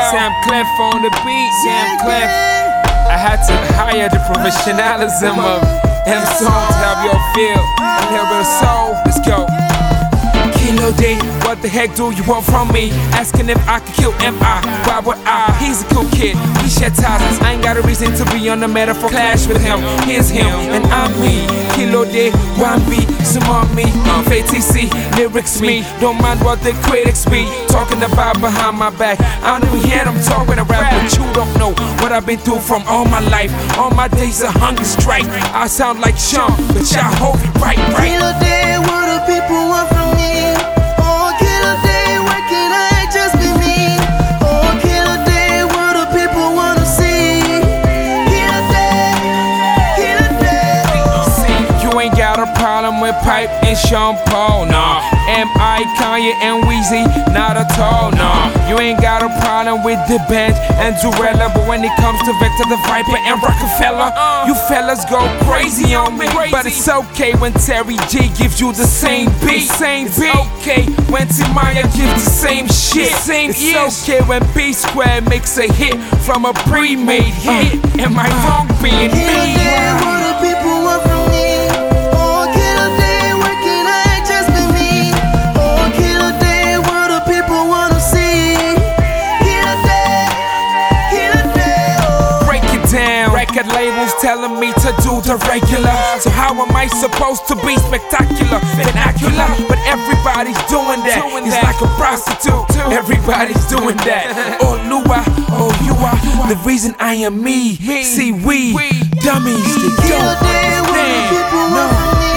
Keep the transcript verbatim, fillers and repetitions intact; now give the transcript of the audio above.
Sam Clef on the beat, Sam Clef. I had to hire the professionalism of M Song to help y'all feel a little bit of soul. Let's go. Kilo D, what the heck do you want from me? Asking if I could kill M I, why would I? He's a cool kid, we share ties. I ain't got a reason to be on the metaphor clash with him. Here's him, and I'm me. Kilo D, one B, some on me. F A T C, lyrics me. Don't mind what the critics be talking about behind my back. I don't even hear them talking around, but you don't know what I've been through from all my life. All my days of hunger strike. I sound like Sean, but y'all hold it right, right. Kilo D, what do people want from me? Problem with Pipe and Sean Paul, nah. M I, Kanye and Weezy, not at all, nah. You ain't got a problem with the band and Durella, but when it comes to Vector the Viper and Rockefeller, you fellas go crazy on me. But it's okay when Terry G gives you the same beat. It's okay when Timaya gives the same shit. It's okay when B Square makes a hit from a pre-made hit. Am I wrong being me? What do people want from me? Record labels telling me to do the regular. So how am I supposed to be spectacular, vernacular? But everybody's doing that. It's like a prostitute. Everybody's doing that. Oh Lua, oh you are the reason I am me. See we dummies, they don't understand. No.